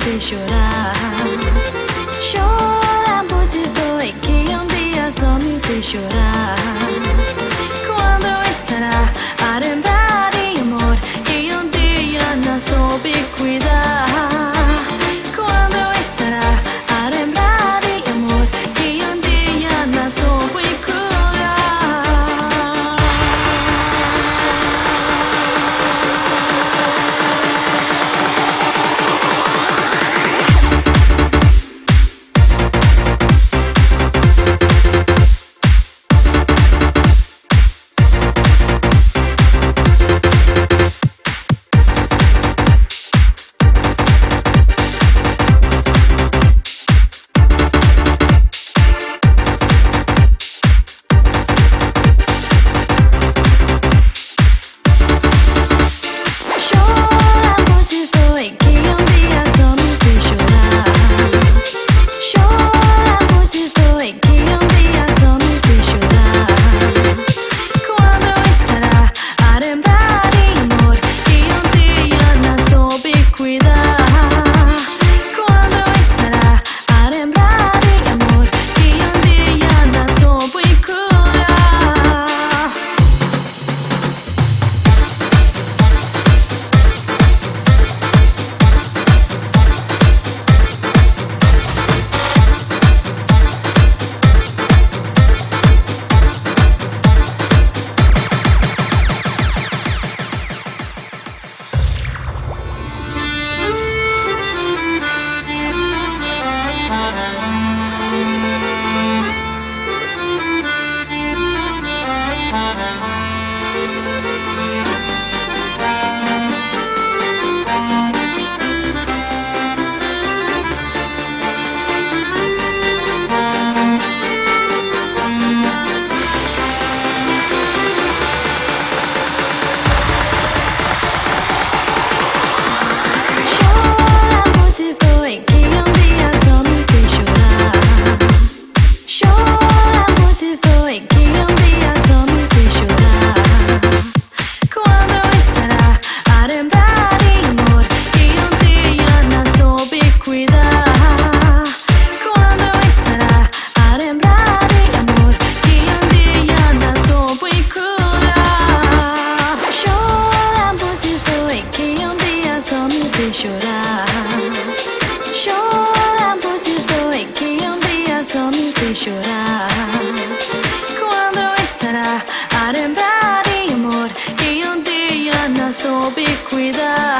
fez chorar. Chorando se foi que dia só me fez chorar. Quando estará a lembrar de amor que dia não soube cuidar. Quando estará a lembrar de amor que dia não soube cuidar. Chorando se foi que dia só me fez chorar. Quando estará a lembrar de amor que dia não soube cuidar.